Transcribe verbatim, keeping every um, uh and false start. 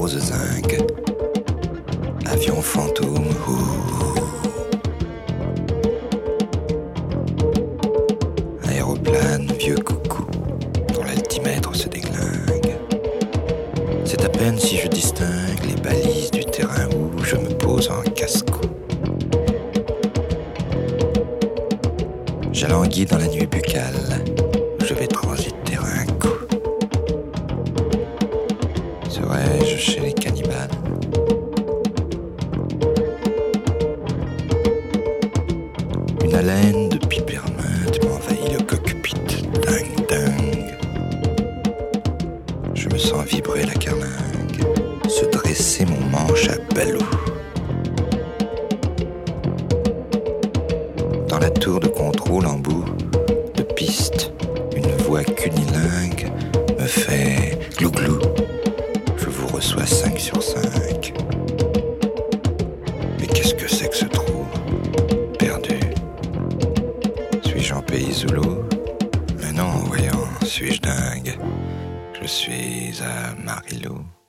rose zinc. Avion fantôme, ouh. Aéroplane, vieux coucou, dont l'altimètre se déglingue. C'est à peine si je distingue les balises du terrain où je me pose en casse-cou. J'alanguis dans la nuit buccale, où je vais transiter un coup. Serais-je chez les cannibales? Une haleine de piperminte m'envahit le cockpit, dingue, dingue. Je me sens vibrer la carlingue, se dresser mon manche à ballot. Dans la tour de contrôle en bout de piste, une voix cunilingue me fait glou-glou. Je vous reçois cinq sur cinq. Mais qu'est-ce que c'est que ce trou perdu? Suis-je en pays zoulou? Mais non, voyons, suis-je dingue? Je suis à Marilou.